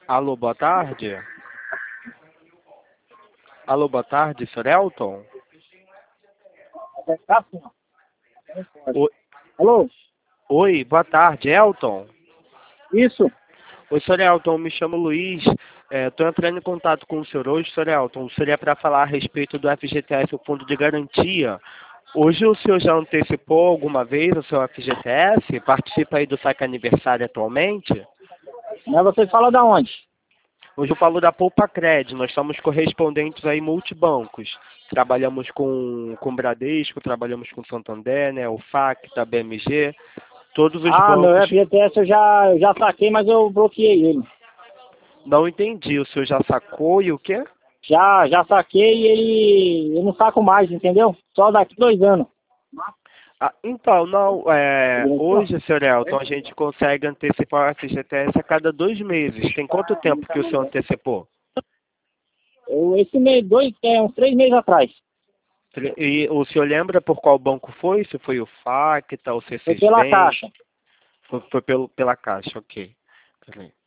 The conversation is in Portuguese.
Alô, boa tarde. Alô, boa tarde, Sr. Elton? Tá sim, ó. Oi, Alô? oi, boa tarde, Elton? Isso? Oi, Sr. Elton, me chamo Luiz. Estou entrando em contato com o senhor hoje, Sr. Elton. Seria para falar a respeito do FGTS, o Fundo de Garantia. Hoje o senhor já antecipou alguma vez o seu FGTS? Participa aí do saque aniversário atualmente? Mas você fala da onde? Hoje eu falo da Poupa Cred, nós somos correspondentes aí multibancos. Trabalhamos com Bradesco, trabalhamos com Santander, né, o FAC, da BMG, todos os Ah, meu bancos. FGTS eu já saquei, mas eu bloqueei ele. Não entendi, o senhor já sacou e o quê? Já saquei e eu não saco mais, entendeu? Só daqui 2 anos. Ah, então, não, hoje, Sr. Elton, a gente consegue antecipar o FGTS a cada 2 meses. Tem quanto tempo que o senhor antecipou? Esse mês, uns 3 meses atrás. E o senhor lembra por qual banco foi? Se foi o FAC, o Foi C6 pela Bank? Caixa. Foi pela Caixa, ok. Peraí.